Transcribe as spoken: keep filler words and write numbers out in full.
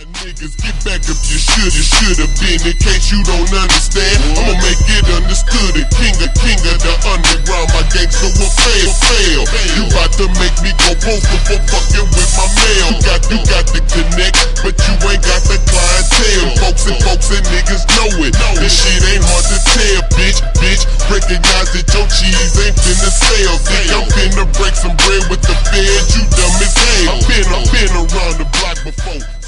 Niggas, get back if you should, it should have been. In case you don't understand, I'ma make it understood. The king of king of the underground, my gangster will fail, fail. You about to make me go postal for fucking with my mail. You got, you got the connect, but you ain't got the clientele. Folks and folks and niggas know it. This shit ain't hard to tell, bitch, bitch. Recognize that your cheese ain't finna sell. Think I'm finna break some bread with the feds? You dumb as hell. I've been, I've been around the block before.